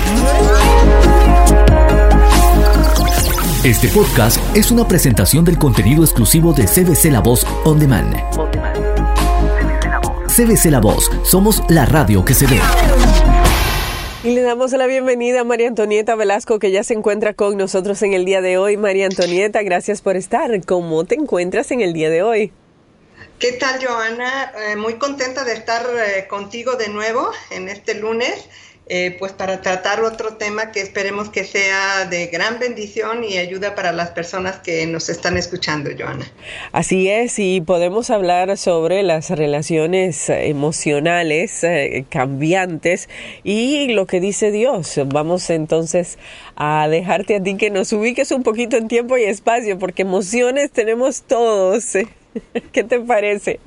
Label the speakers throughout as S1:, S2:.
S1: Este podcast es una presentación del contenido exclusivo de CBC La Voz On Demand. CBC La Voz, somos la radio que se ve.
S2: Y le damos la bienvenida a María Antonieta Velasco, que ya se encuentra con nosotros en el día de hoy. María Antonieta, gracias por estar. ¿Cómo te encuentras en el día de hoy?
S3: ¿Qué tal, Joana? Muy contenta de estar contigo de nuevo en este lunes, pues para tratar otro tema que esperemos que sea de gran bendición y ayuda para las personas que nos están escuchando, Joana.
S2: Así es, y podemos hablar sobre las relaciones emocionales cambiantes y lo que dice Dios. Vamos entonces a dejarte a ti que nos ubiques un poquito en tiempo y espacio, porque emociones tenemos todos. ¿Qué te parece?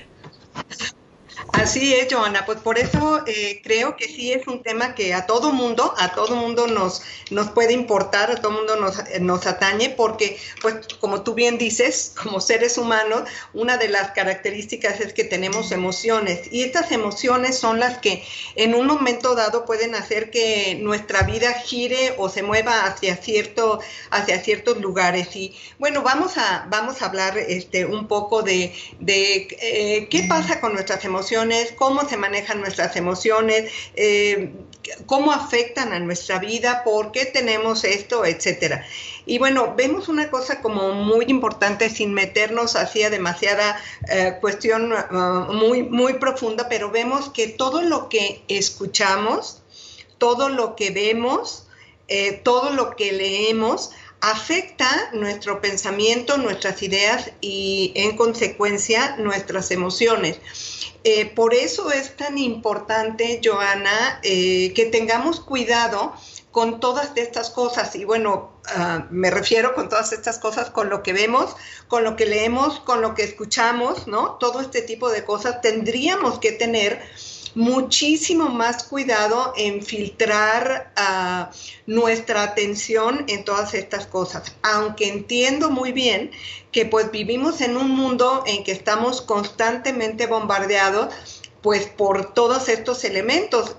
S3: Así es, Joana, pues por eso creo que sí es un tema que a todo mundo nos puede importar, a todo mundo nos atañe, porque pues como tú bien dices, como seres humanos, una de las características es que tenemos emociones, y estas emociones son las que en un momento dado pueden hacer que nuestra vida gire o se mueva hacia ciertos lugares. Y bueno, vamos a hablar un poco de qué pasa con nuestras emociones, cómo se manejan nuestras emociones, cómo afectan a nuestra vida, por qué tenemos esto, etcétera. Y bueno, vemos una cosa como muy importante sin meternos hacia demasiada cuestión muy, muy profunda, pero vemos que todo lo que escuchamos, todo lo que vemos, todo lo que leemos, afecta nuestro pensamiento, nuestras ideas y, en consecuencia, nuestras emociones. Por eso es tan importante, Joana, que tengamos cuidado con todas estas cosas. Y bueno, me refiero con todas estas cosas, con lo que vemos, con lo que leemos, con lo que escuchamos, ¿no? Todo este tipo de cosas tendríamos que tener muchísimo más cuidado en filtrar nuestra atención en todas estas cosas, aunque entiendo muy bien que pues vivimos en un mundo en que estamos constantemente bombardeados pues por todos estos elementos.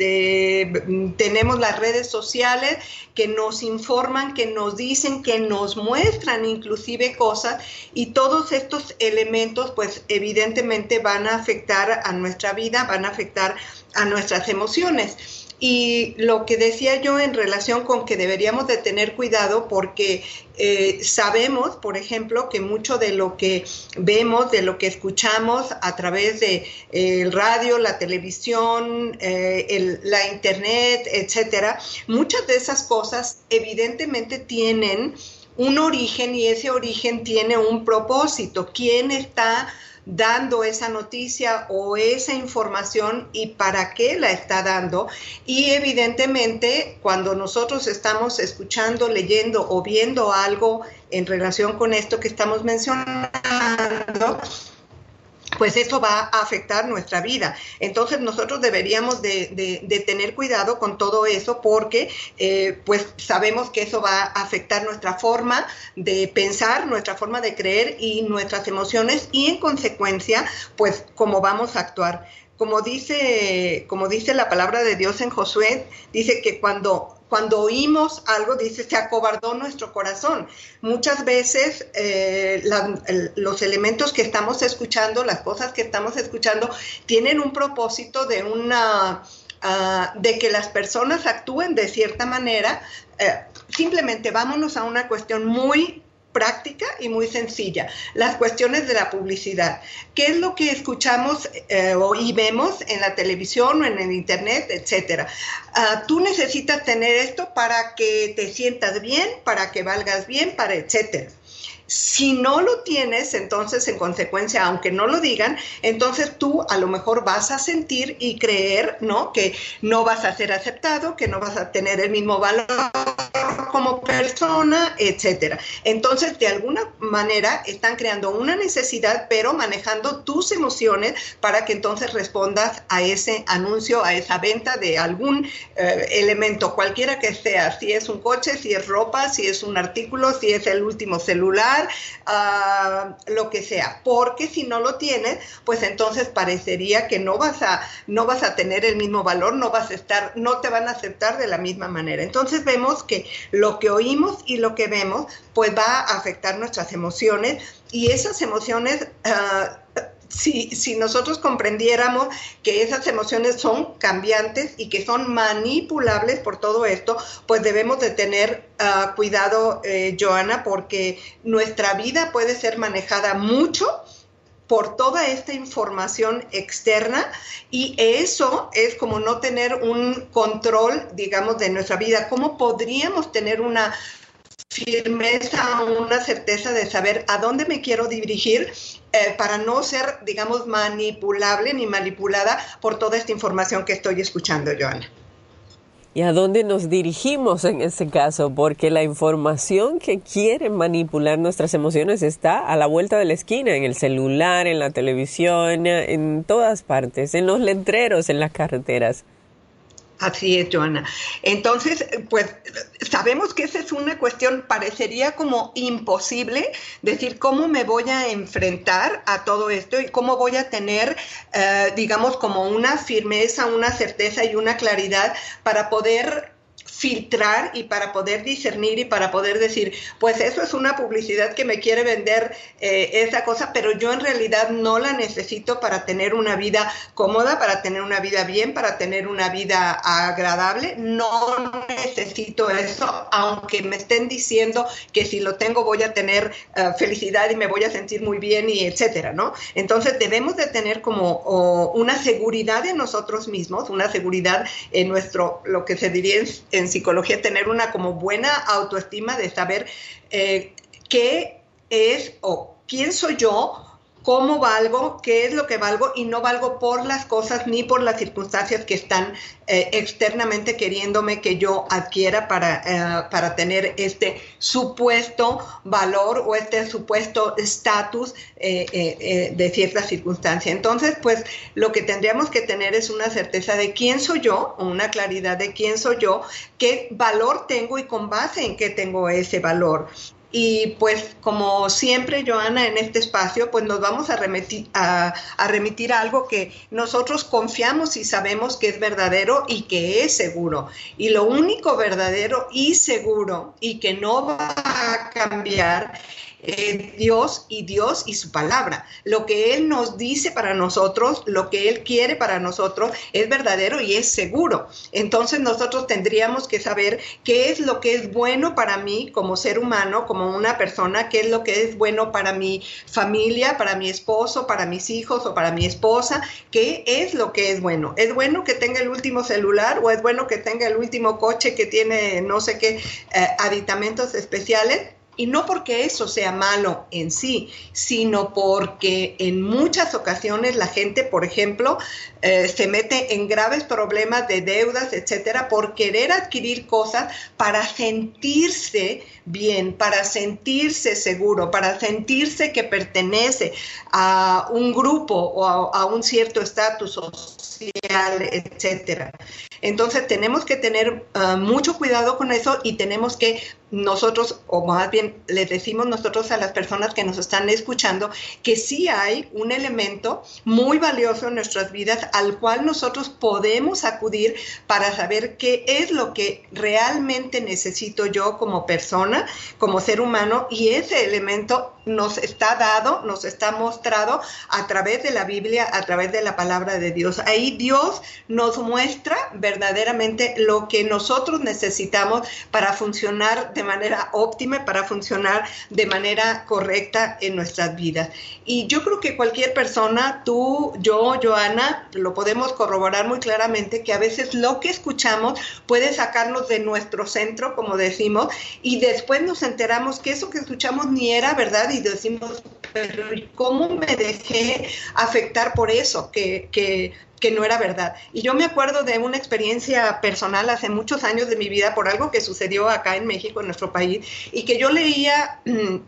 S3: Tenemos las redes sociales que nos informan, que nos dicen, que nos muestran inclusive cosas, y todos estos elementos pues evidentemente van a afectar a nuestra vida, van a afectar a nuestras emociones. Y lo que decía yo en relación con que deberíamos de tener cuidado, porque sabemos, por ejemplo, que mucho de lo que vemos, de lo que escuchamos a través de el radio, la televisión, la internet, etcétera, muchas de esas cosas evidentemente tienen un origen, y ese origen tiene un propósito. ¿Quién está dando esa noticia o esa información y para qué la está dando? Y evidentemente cuando nosotros estamos escuchando, leyendo o viendo algo en relación con esto que estamos mencionando, pues eso va a afectar nuestra vida. Entonces nosotros deberíamos de tener cuidado con todo eso, porque pues sabemos que eso va a afectar nuestra forma de pensar, nuestra forma de creer y nuestras emociones, y en consecuencia pues cómo vamos a actuar. Como dice la palabra de Dios en Josué, dice que cuando oímos algo, dice, se acobardó nuestro corazón. Muchas veces los elementos que estamos escuchando, las cosas que estamos escuchando, tienen un propósito de que las personas actúen de cierta manera. Simplemente vámonos a una cuestión muy práctica y muy sencilla, las cuestiones de la publicidad. ¿Qué es lo que escuchamos y vemos en la televisión o en el internet, etcétera? Tú necesitas tener esto para que te sientas bien, para que valgas bien, para etcétera. Si no lo tienes, entonces en consecuencia, aunque no lo digan, entonces tú a lo mejor vas a sentir y creer, ¿no?, que no vas a ser aceptado, que no vas a tener el mismo valor como persona, etcétera. Entonces, de alguna manera están creando una necesidad, pero manejando tus emociones para que entonces respondas a ese anuncio, a esa venta de algún elemento, cualquiera que sea, si es un coche, si es ropa, si es un artículo, si es el último celular, celular, lo que sea, porque si no lo tienes, pues entonces parecería que no vas a tener el mismo valor, no te van a aceptar de la misma manera. Entonces vemos que lo que oímos y lo que vemos, pues va a afectar nuestras emociones, y esas emociones, si nosotros comprendiéramos que esas emociones son cambiantes y que son manipulables por todo esto, pues debemos de tener cuidado, Joana, porque nuestra vida puede ser manejada mucho por toda esta información externa, y eso es como no tener un control, digamos, de nuestra vida. ¿Cómo podríamos tener una firmeza, una certeza de saber a dónde me quiero dirigir para no ser, digamos, manipulable ni manipulada por toda esta información que estoy escuchando, Joana?
S2: ¿Y a dónde nos dirigimos en ese caso? Porque la información que quiere manipular nuestras emociones está a la vuelta de la esquina, en el celular, en la televisión, en todas partes, en los letreros, en las carreteras.
S3: Así es, Joana. Entonces, pues sabemos que esa es una cuestión, parecería como imposible decir cómo me voy a enfrentar a todo esto y cómo voy a tener, digamos, como una firmeza, una certeza y una claridad para poder filtrar y para poder discernir y para poder decir, pues eso es una publicidad que me quiere vender esa cosa, pero yo en realidad no la necesito para tener una vida cómoda, para tener una vida bien, para tener una vida agradable. No necesito eso, aunque me estén diciendo que si lo tengo voy a tener felicidad y me voy a sentir muy bien y etcétera, ¿no? Entonces debemos de tener como una seguridad en nosotros mismos, una seguridad en nuestro, lo que se diría en psicología, tener una como buena autoestima de saber qué es o quién soy yo, cómo valgo, qué es lo que valgo, y no valgo por las cosas ni por las circunstancias que están externamente queriéndome que yo adquiera para tener este supuesto valor o este supuesto estatus de cierta circunstancia. Entonces, pues lo que tendríamos que tener es una certeza de quién soy yo, o una claridad de quién soy yo, qué valor tengo y con base en qué tengo ese valor. Y pues como siempre, Joana, en este espacio, pues nos vamos a remitir a algo que nosotros confiamos y sabemos que es verdadero y que es seguro. Y lo único verdadero y seguro y que no va a cambiar Dios y su palabra. Lo que Él nos dice para nosotros, lo que Él quiere para nosotros es verdadero y es seguro. Entonces nosotros tendríamos que saber qué es lo que es bueno para mí como ser humano, como una persona, qué es lo que es bueno para mi familia, para mi esposo, para mis hijos o para mi esposa, qué es lo que es bueno. ¿Es bueno que tenga el último celular o es bueno que tenga el último coche que tiene no sé qué aditamentos especiales? Y no porque eso sea malo en sí, sino porque en muchas ocasiones la gente, por ejemplo, se mete en graves problemas de deudas, etcétera, por querer adquirir cosas para sentirse bien, para sentirse seguro, para sentirse que pertenece a un grupo o a un cierto estatus social, etcétera. Entonces tenemos que tener mucho cuidado con eso, y tenemos que nosotros, o más bien les decimos nosotros a las personas que nos están escuchando, que sí hay un elemento muy valioso en nuestras vidas al cual nosotros podemos acudir para saber qué es lo que realmente necesito yo como persona, como ser humano, y ese elemento nos está dado, nos está mostrado a través de la Biblia, a través de la palabra de Dios. Ahí Dios nos muestra verdaderamente lo que nosotros necesitamos para funcionar de manera óptima, para funcionar de manera correcta en nuestras vidas. Y yo creo que cualquier persona, tú, yo, Joana, lo podemos corroborar muy claramente, que a veces lo que escuchamos puede sacarnos de nuestro centro, como decimos, y después nos enteramos que eso que escuchamos ni era verdad, y decimos, pero ¿cómo me dejé afectar por eso? Que que no era verdad. Y yo me acuerdo de una experiencia personal hace muchos años de mi vida por algo que sucedió acá en México, en nuestro país, y que yo leía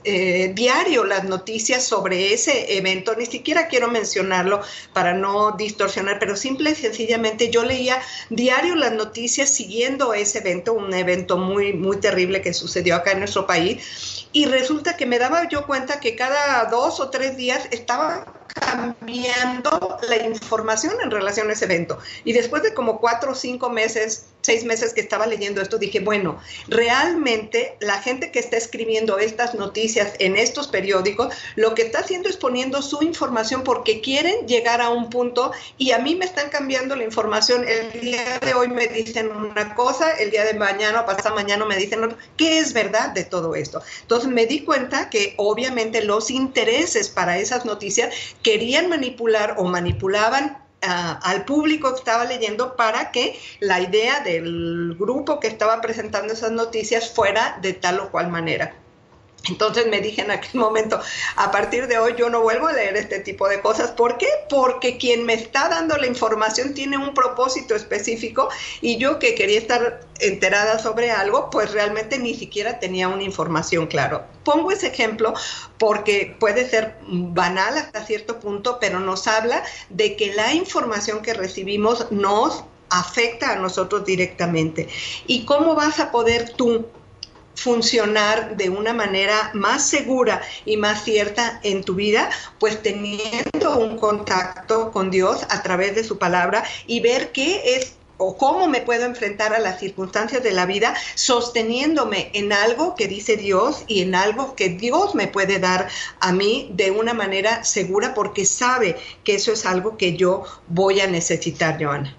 S3: diario las noticias sobre ese evento. Ni siquiera quiero mencionarlo para no distorsionar, pero simple y sencillamente yo leía diario las noticias siguiendo ese evento, un evento muy, muy terrible que sucedió acá en nuestro país. Y resulta que me daba yo cuenta que cada 2 o 3 días estaba cambiando la información en relación a ese evento. Y después de como 4 o 5 meses, 6 meses que estaba leyendo esto, dije, bueno, realmente la gente que está escribiendo estas noticias en estos periódicos, lo que está haciendo es poniendo su información porque quieren llegar a un punto, y a mí me están cambiando la información. El día de hoy me dicen una cosa, el día de mañana o pasado mañana me dicen otra. ¿Qué es verdad de todo esto? Entonces me di cuenta que obviamente los intereses para esas noticias querían manipular o manipulaban al público que estaba leyendo para que la idea del grupo que estaba presentando esas noticias fuera de tal o cual manera. Entonces me dije en aquel momento, a partir de hoy yo no vuelvo a leer este tipo de cosas. ¿Por qué? Porque quien me está dando la información tiene un propósito específico, y yo que quería estar enterada sobre algo, pues realmente ni siquiera tenía una información clara. Pongo ese ejemplo porque puede ser banal hasta cierto punto, pero nos habla de que la información que recibimos nos afecta a nosotros directamente. ¿Y cómo vas a poder tú funcionar de una manera más segura y más cierta en tu vida? Pues teniendo un contacto con Dios a través de su palabra, y ver qué es o cómo me puedo enfrentar a las circunstancias de la vida sosteniéndome en algo que dice Dios y en algo que Dios me puede dar a mí de una manera segura, porque sabe que eso es algo que yo voy a necesitar, Joana.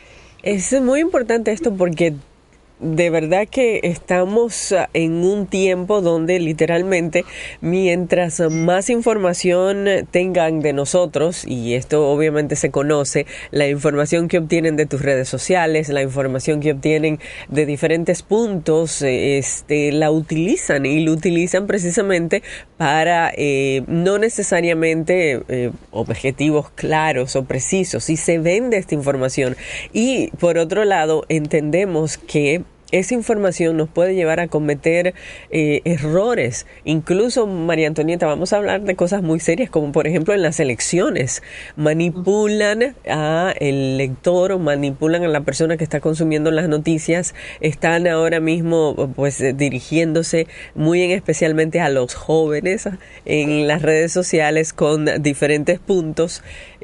S2: Es muy importante esto porque de verdad que estamos en un tiempo donde literalmente mientras más información tengan de nosotros, y esto obviamente se conoce, la información que obtienen de tus redes sociales, la información que obtienen de diferentes puntos, la utilizan, y lo utilizan precisamente para no necesariamente objetivos claros o precisos, y se vende esta información. Y por otro lado, entendemos que esa información nos puede llevar a cometer errores. Incluso, María Antonieta, vamos a hablar de cosas muy serias, como por ejemplo en las elecciones. Manipulan al lector o manipulan a la persona que está consumiendo las noticias. Están ahora mismo pues dirigiéndose muy especialmente a los jóvenes en las redes sociales con diferentes puntos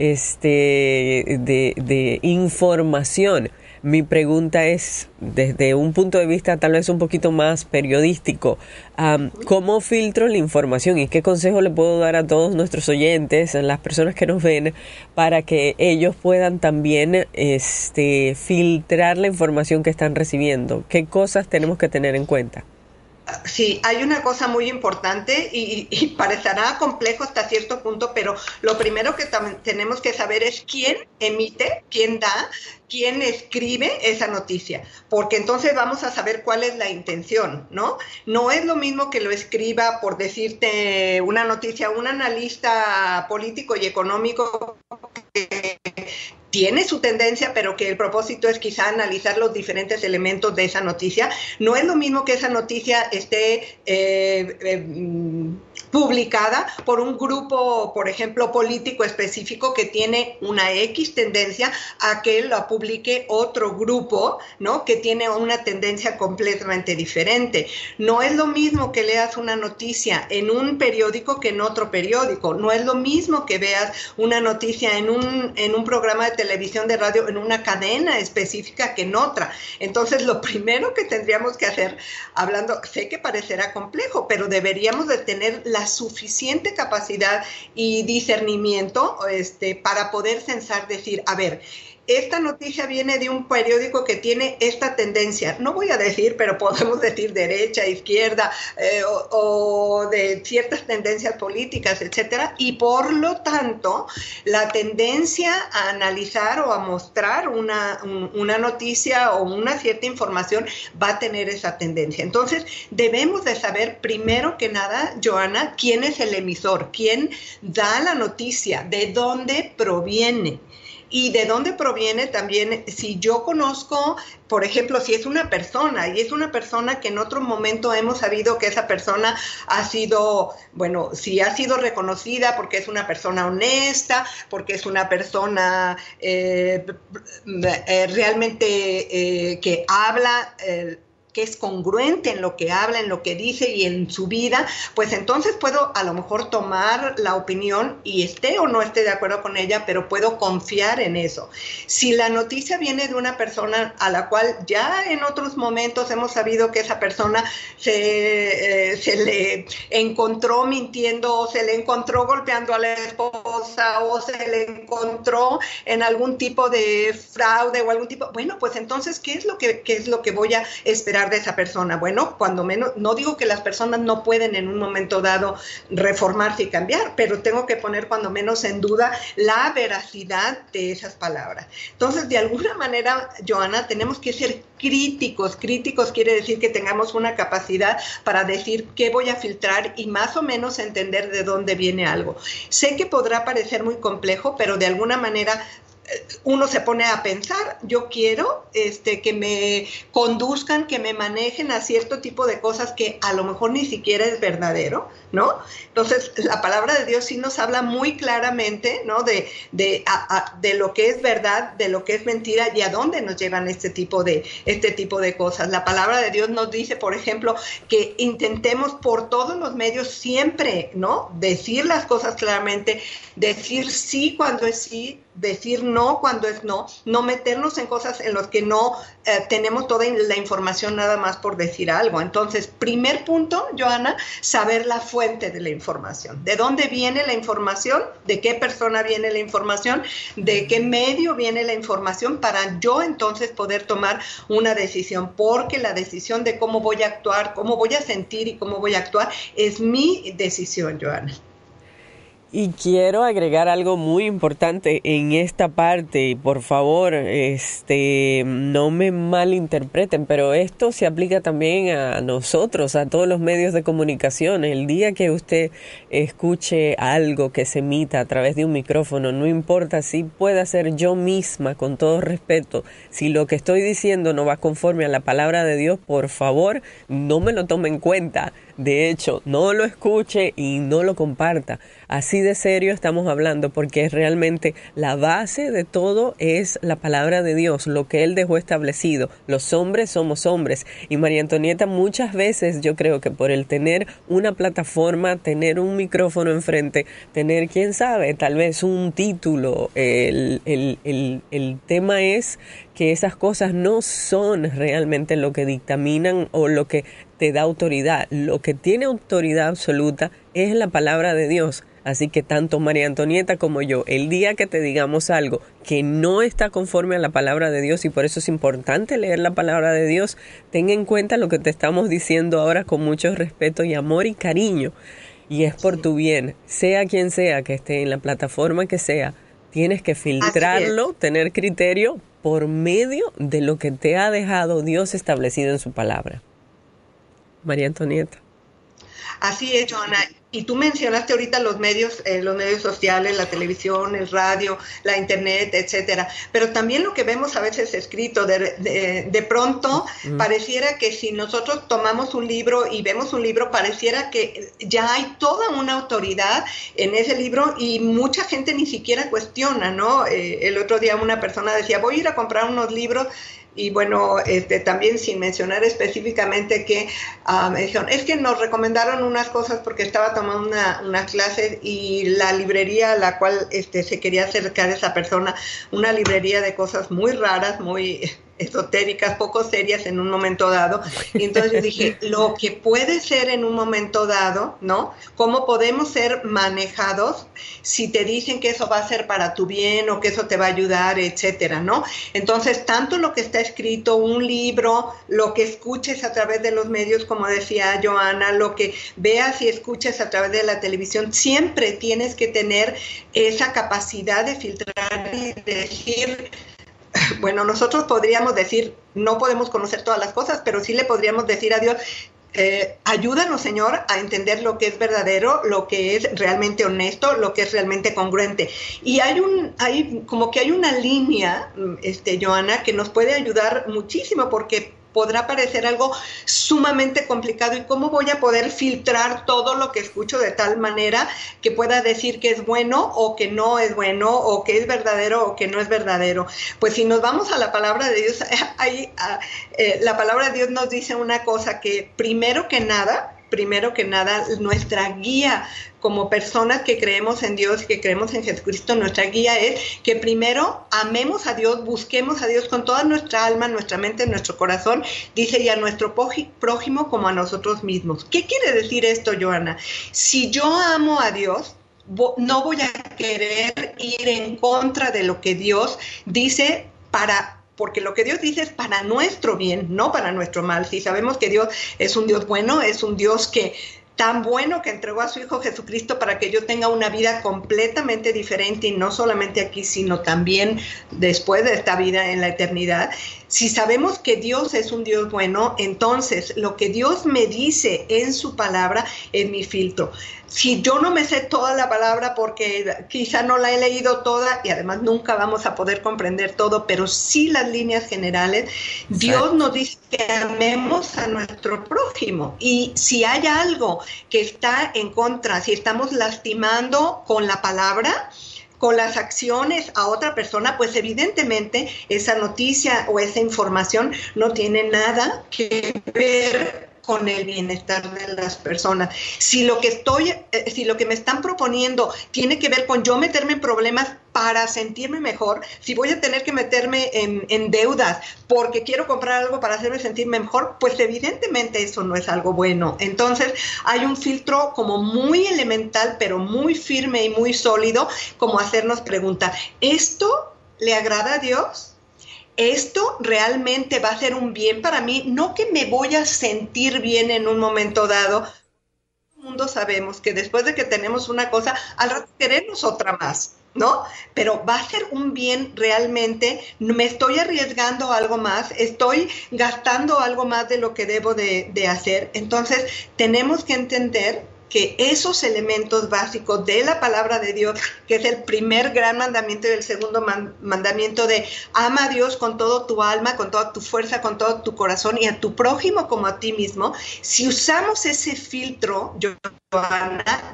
S2: de información. Mi pregunta es, desde un punto de vista tal vez un poquito más periodístico, ¿cómo filtro la información y qué consejo le puedo dar a todos nuestros oyentes, a las personas que nos ven, para que ellos puedan también filtrar la información que están recibiendo? ¿Qué cosas tenemos que tener en cuenta?
S3: Sí, hay una cosa muy importante y parecerá complejo hasta cierto punto, pero lo primero que tenemos que saber es quién emite, quién da, quién escribe esa noticia, porque entonces vamos a saber cuál es la intención, ¿no? No es lo mismo que lo escriba, por decirte una noticia, un analista político y económico que tiene su tendencia, pero que el propósito es quizá analizar los diferentes elementos de esa noticia. No es lo mismo que esa noticia esté publicada por un grupo, por ejemplo, político específico que tiene una X tendencia, a que la publique otro grupo, ¿no?, que tiene una tendencia completamente diferente. No es lo mismo que leas una noticia en un periódico que en otro periódico. No es lo mismo que veas una noticia en un programa de televisión, de radio, en una cadena específica que en otra. Entonces, lo primero que tendríamos que hacer, hablando, sé que parecerá complejo, pero deberíamos de tener la suficiente capacidad y discernimiento para poder censar, decir, a ver, esta noticia viene de un periódico que tiene esta tendencia. No voy a decir, pero podemos decir derecha, izquierda, o de ciertas tendencias políticas, etcétera. Y por lo tanto, la tendencia a analizar o a mostrar una noticia o una cierta información va a tener esa tendencia. Entonces, debemos de saber primero que nada, Joana, quién es el emisor, quién da la noticia, de dónde proviene. Y de dónde proviene también, si yo conozco, por ejemplo, si es una persona y es una persona que en otro momento hemos sabido que esa persona ha sido, bueno, si ha sido reconocida porque es una persona honesta, porque es una persona realmente que habla, que es congruente en lo que habla, en lo que dice y en su vida, pues entonces puedo a lo mejor tomar la opinión y esté o no esté de acuerdo con ella, pero puedo confiar en eso. Si la noticia viene de una persona a la cual ya en otros momentos hemos sabido que esa persona se le encontró mintiendo, o se le encontró golpeando a la esposa, o se le encontró en algún tipo de fraude o algún tipo, bueno, pues entonces, ¿qué es lo que voy a esperar de esa persona? Bueno, cuando menos, no digo que las personas no pueden en un momento dado reformarse y cambiar, pero tengo que poner cuando menos en duda la veracidad de esas palabras. Entonces, de alguna manera, Johanna, tenemos que ser críticos. Críticos quiere decir que tengamos una capacidad para decir qué voy a filtrar y más o menos entender de dónde viene algo. Sé que podrá parecer muy complejo, pero de alguna manera uno se pone a pensar, yo quiero que me conduzcan, que me manejen a cierto tipo de cosas que a lo mejor ni siquiera es verdadero, ¿no? Entonces, la palabra de Dios sí nos habla muy claramente, ¿no? De lo que es verdad, de lo que es mentira y a dónde nos llevan este tipo de cosas. La palabra de Dios nos dice, por ejemplo, que intentemos por todos los medios siempre, ¿no? Decir las cosas claramente, decir sí cuando es sí, decir no cuando es no, no meternos en cosas en las que no tenemos toda la información nada más por decir algo. Entonces, primer punto, Johanna, saber la fuente de la información. ¿De dónde viene la información? ¿De qué persona viene la información? ¿De qué medio viene la información? Para yo entonces poder tomar una decisión, porque la decisión de cómo voy a actuar, cómo voy a sentir y cómo voy a actuar es mi decisión, Johanna.
S2: Y quiero agregar algo muy importante en esta parte, y por favor, no me malinterpreten, pero esto se aplica también a nosotros, a todos los medios de comunicación. El día que usted escuche algo que se emita a través de un micrófono, no importa si pueda ser yo misma, con todo respeto, si lo que estoy diciendo no va conforme a la palabra de Dios, por favor, no me lo tome en cuenta. De hecho, no lo escuche y no lo comparta. Así de serio estamos hablando, porque realmente la base de todo es la palabra de Dios, lo que Él dejó establecido. Los hombres somos hombres. Y María Antonieta, muchas veces yo creo que por el tener una plataforma, tener un micrófono enfrente, tener, quién sabe, tal vez un título, el tema es que esas cosas no son realmente lo que dictaminan o lo que te da autoridad. Lo que tiene autoridad absoluta es la palabra de Dios. Así que tanto María Antonieta como yo, el día que te digamos algo que no está conforme a la palabra de Dios, y por eso es importante leer la palabra de Dios, ten en cuenta lo que te estamos diciendo ahora con mucho respeto y amor y cariño. Y es por tu bien, sea quien sea que esté en la plataforma que sea, tienes que filtrarlo, tener criterio por medio de lo que te ha dejado Dios establecido en su palabra. María Antonieta.
S3: Así es, Johanna. Y tú mencionaste ahorita los medios sociales, la televisión, el radio, la internet, etcétera. Pero también lo que vemos a veces escrito, de pronto pareciera que si nosotros tomamos un libro y vemos un libro, pareciera que ya hay toda una autoridad en ese libro y mucha gente ni siquiera cuestiona, ¿no? El otro día una persona decía, voy a ir a comprar unos libros. Y bueno, también sin mencionar específicamente que me dijeron, es que nos recomendaron unas cosas porque estaba tomando una clase y la librería a la cual se quería acercar esa persona, una librería de cosas muy raras, muy esotéricas, poco serias en un momento dado. Y entonces dije, lo que puede ser en un momento dado, ¿no? ¿Cómo podemos ser manejados si te dicen que eso va a ser para tu bien o que eso te va a ayudar, etcétera, ¿no? Entonces, tanto lo que está escrito, un libro, lo que escuches a través de los medios, como decía Johanna, lo que veas y escuches a través de la televisión, siempre tienes que tener esa capacidad de filtrar y decir, bueno, nosotros podríamos decir, no podemos conocer todas las cosas, pero sí le podríamos decir a Dios, ayúdanos, Señor, a entender lo que es verdadero, lo que es realmente honesto, lo que es realmente congruente. Y hay una línea, Johanna, que nos puede ayudar muchísimo, porque podrá parecer algo sumamente complicado. ¿Y cómo voy a poder filtrar todo lo que escucho de tal manera que pueda decir que es bueno o que no es bueno, o que es verdadero o que no es verdadero? Pues si nos vamos a la palabra de Dios, la palabra de Dios nos dice una cosa, que primero que nada, nuestra guía como personas que creemos en Dios, que creemos en Jesucristo, nuestra guía es que primero amemos a Dios, busquemos a Dios con toda nuestra alma, nuestra mente, nuestro corazón, dice, y a nuestro prójimo como a nosotros mismos. ¿Qué quiere decir esto, Johanna? Si yo amo a Dios, no voy a querer ir en contra de lo que Dios dice, porque lo que Dios dice es para nuestro bien, no para nuestro mal. Si sabemos que Dios es un Dios bueno, es un Dios tan bueno que entregó a su Hijo Jesucristo para que yo tenga una vida completamente diferente, y no solamente aquí, sino también después de esta vida en la eternidad. Si sabemos que Dios es un Dios bueno, entonces lo que Dios me dice en su palabra es mi filtro. Si yo no me sé toda la palabra, porque quizá no la he leído toda, y además nunca vamos a poder comprender todo, pero sí las líneas generales, Dios nos dice que amemos a nuestro prójimo. Y si hay algo que está en contra, si estamos lastimando con la palabra, con las acciones a otra persona, pues evidentemente esa noticia o esa información no tiene nada que ver con el bienestar de las personas. Si lo que me están proponiendo tiene que ver con yo meterme en problemas para sentirme mejor, si voy a tener que meterme en deudas porque quiero comprar algo para hacerme sentirme mejor, pues evidentemente eso no es algo bueno. Entonces hay un filtro como muy elemental, pero muy firme y muy sólido, como hacernos preguntar, ¿esto le agrada a Dios? ¿Esto realmente va a ser un bien para mí? No que me voy a sentir bien en un momento dado. Todo el mundo sabemos que después de que tenemos una cosa, al rato queremos otra más, ¿no? Pero va a ser un bien realmente, me estoy arriesgando algo más, estoy gastando algo más de lo que debo de hacer. Entonces tenemos que entender que esos elementos básicos de la palabra de Dios, que es el primer gran mandamiento y el segundo mandamiento de ama a Dios con todo tu alma, con toda tu fuerza, con todo tu corazón, y a tu prójimo como a ti mismo, si usamos ese filtro, Johanna,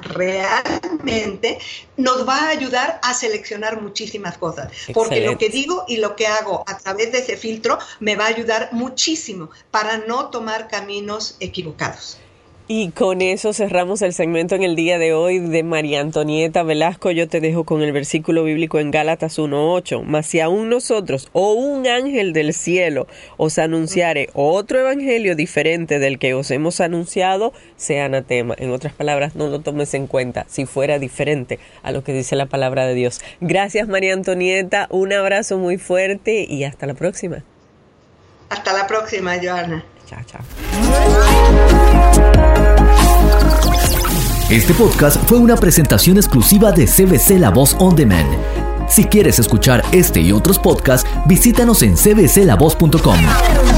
S3: realmente nos va a ayudar a seleccionar muchísimas cosas. Excelente. Porque lo que digo y lo que hago a través de ese filtro me va a ayudar muchísimo para no tomar caminos equivocados.
S2: Y con eso cerramos el segmento en el día de hoy de María Antonieta Velasco. Yo te dejo con el versículo bíblico en Gálatas 1:8. Mas si aún nosotros o un ángel del cielo os anunciare otro evangelio diferente del que os hemos anunciado, sea anatema. En otras palabras, no lo tomes en cuenta si fuera diferente a lo que dice la palabra de Dios. Gracias, María Antonieta. Un abrazo muy fuerte y hasta la próxima.
S3: Hasta la próxima, Johanna.
S2: Chao, chao.
S1: Este podcast fue una presentación exclusiva de CBC La Voz On Demand. Si quieres escuchar este y otros podcasts, visítanos en cbclavoz.com.